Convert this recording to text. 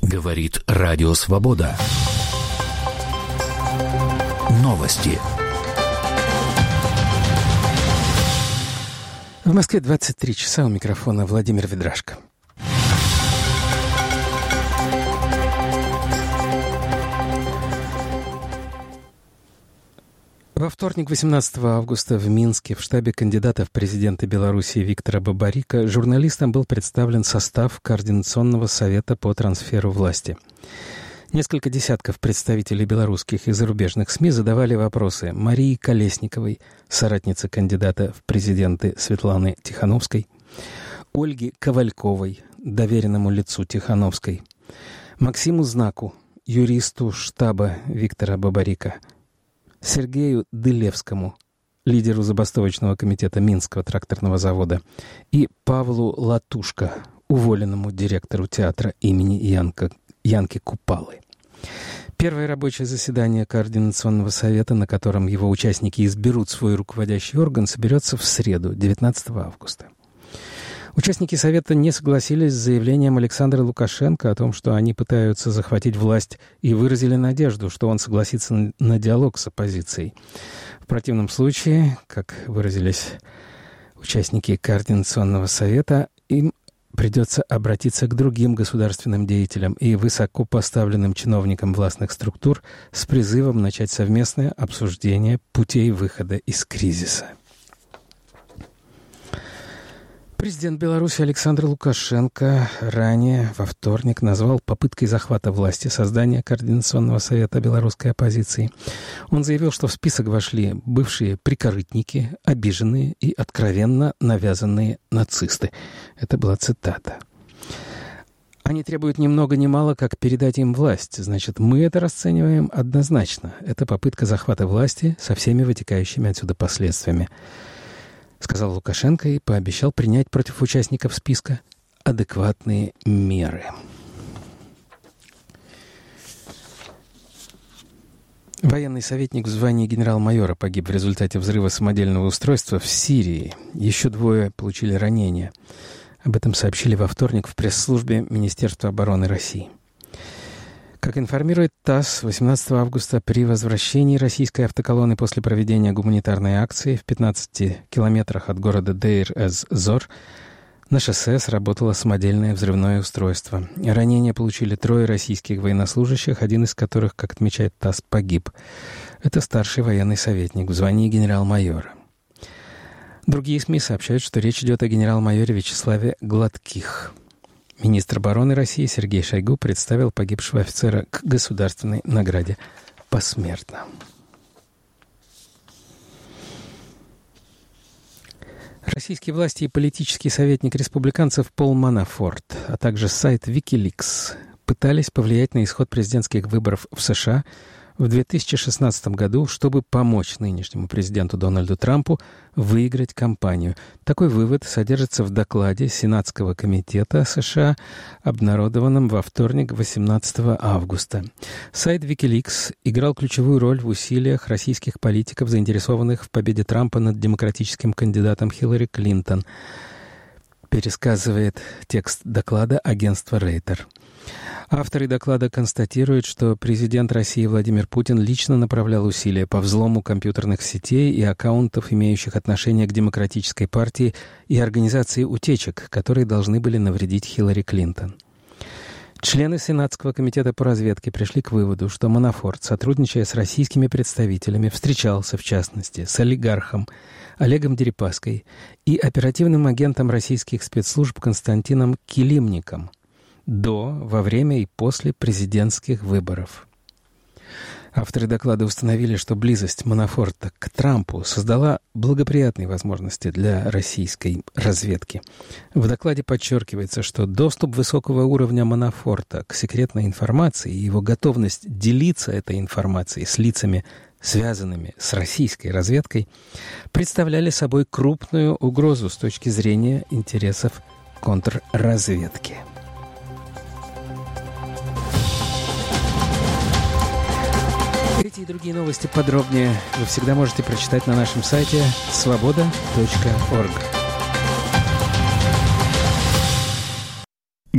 Говорит Радио Свобода. Новости. В Москве 23 часа, у микрофона Владимир Ведрашко. Во вторник, 18 августа, в Минске в штабе кандидата в президенты Беларуси Виктора Бабарико журналистам был представлен состав Координационного совета по трансферу власти. Несколько десятков представителей белорусских и зарубежных СМИ задавали вопросы Марии Колесниковой, соратнице кандидата в президенты Светланы Тихановской, Ольге Ковальковой, доверенному лицу Тихановской, Максиму Знаку, юристу штаба Виктора Бабарико, Сергею Дылевскому, лидеру забастовочного комитета Минского тракторного завода, и Павлу Латушко, уволенному директору театра имени Янки Купалы. Первое рабочее заседание Координационного совета, на котором его участники изберут свой руководящий орган, соберется в среду, 19 августа. Участники Совета не согласились с заявлением Александра Лукашенко о том, что они пытаются захватить власть, и выразили надежду, что он согласится на диалог с оппозицией. В противном случае, как выразились участники Координационного Совета, им придется обратиться к другим государственным деятелям и высокопоставленным чиновникам властных структур с призывом начать совместное обсуждение путей выхода из кризиса. Президент Беларуси Александр Лукашенко ранее во вторник назвал попыткой захвата власти создание Координационного совета белорусской оппозиции. Он заявил, что в список вошли бывшие прикорытники, обиженные и откровенно навязанные нацисты. Это была цитата. Они требуют ни много ни мало, как передать им власть. Значит, мы это расцениваем однозначно. Это попытка захвата власти со всеми вытекающими отсюда последствиями, сказал Лукашенко и пообещал принять против участников списка адекватные меры. Военный советник в звании генерал-майора погиб в результате взрыва самодельного устройства в Сирии. Еще 2 получили ранения. Об этом сообщили во вторник в пресс-службе Министерства обороны России. Как информирует ТАСС, 18 августа при возвращении российской автоколонны после проведения гуманитарной акции в 15 километрах от города Дейр-эз-Зор на шоссе сработало самодельное взрывное устройство. Ранения получили 3 российских военнослужащих, один из которых, как отмечает ТАСС, погиб. Это старший военный советник в звании генерал-майора. Другие СМИ сообщают, что речь идет о генерал-майоре Вячеславе Гладких. Министр обороны России Сергей Шойгу представил погибшего офицера к государственной награде посмертно. Российские власти и политический советник республиканцев Пол Манафорт, а также сайт Wikileaks пытались повлиять на исход президентских выборов в США в 2016 году, чтобы помочь нынешнему президенту Дональду Трампу выиграть кампанию. Такой вывод содержится в докладе Сенатского комитета США, обнародованном во вторник, 18 августа. Сайт Wikileaks играл ключевую роль в усилиях российских политиков, заинтересованных в победе Трампа над демократическим кандидатом Хиллари Клинтон, пересказывает текст доклада агентства Рейтер. Авторы доклада констатируют, что президент России Владимир Путин лично направлял усилия по взлому компьютерных сетей и аккаунтов, имеющих отношение к Демократической партии, и организации утечек, которые должны были навредить Хиллари Клинтон. Члены Сенатского комитета по разведке пришли к выводу, что Манафорт, сотрудничая с российскими представителями, встречался, в частности, с олигархом Олегом Дерипаской и оперативным агентом российских спецслужб Константином Килимником до, во время и после президентских выборов. Авторы доклада установили, что близость Манафорта к Трампу создала благоприятные возможности для российской разведки. В докладе подчеркивается, что доступ высокого уровня Манафорта к секретной информации и его готовность делиться этой информацией с лицами, связанными с российской разведкой, представляли собой крупную угрозу с точки зрения интересов контрразведки. Эти и другие новости подробнее вы всегда можете прочитать на нашем сайте svoboda.org.